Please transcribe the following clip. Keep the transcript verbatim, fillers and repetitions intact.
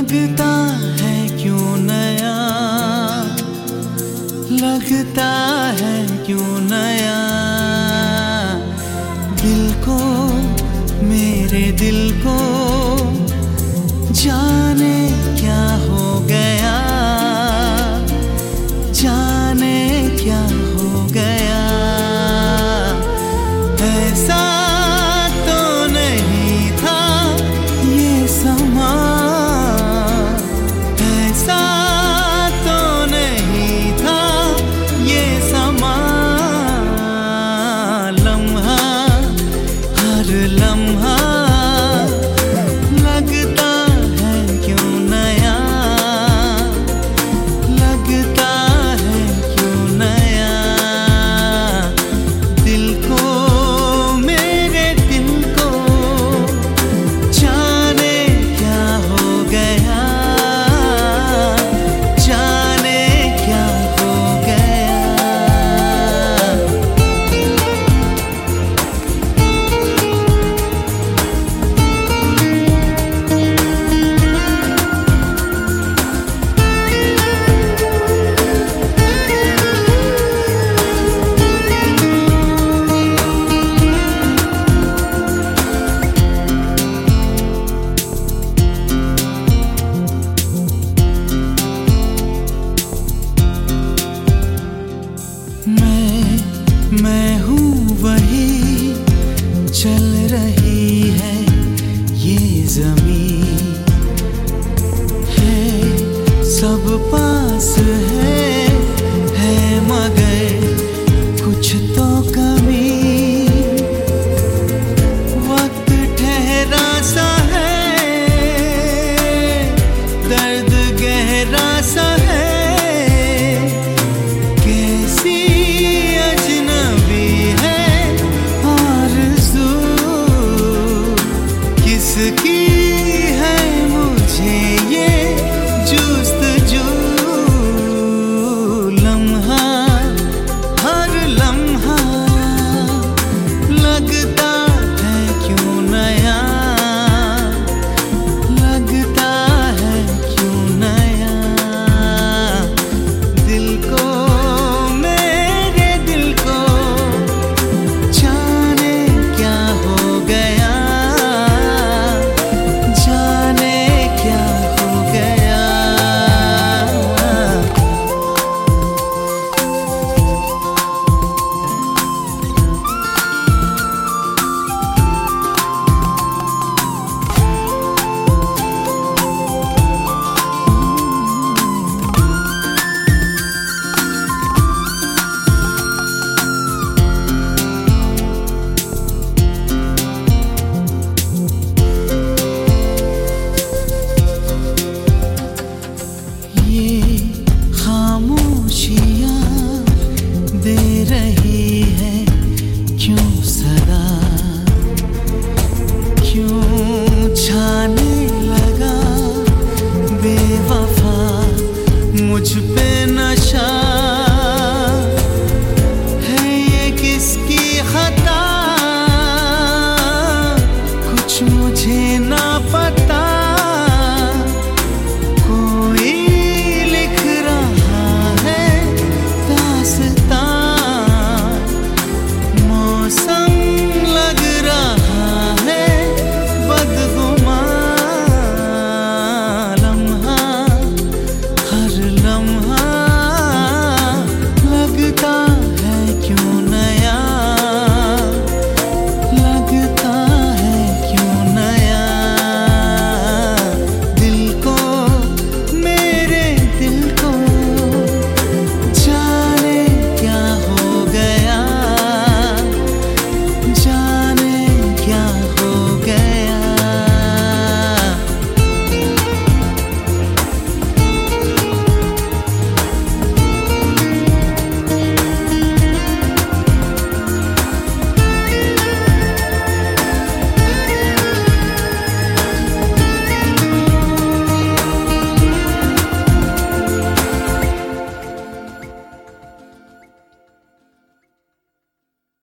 लगता है क्यों नया, लगता है क्यों नया, दिल को, मेरे दिल को जाने क्या हो गया, जाने क्या हो गया। ऐसा तो नहीं था ये समा, ऐसा तो नहीं था ये समा। लम्हा हर लम्हा लगता है क्यों नया, लगता है क्यों नया, दिल को, मेरे दिल को जाने क्या हो गया, जाने क्या हो गया। मैं हूँ वही, चल रही है ये ज़मीं, है सब पास है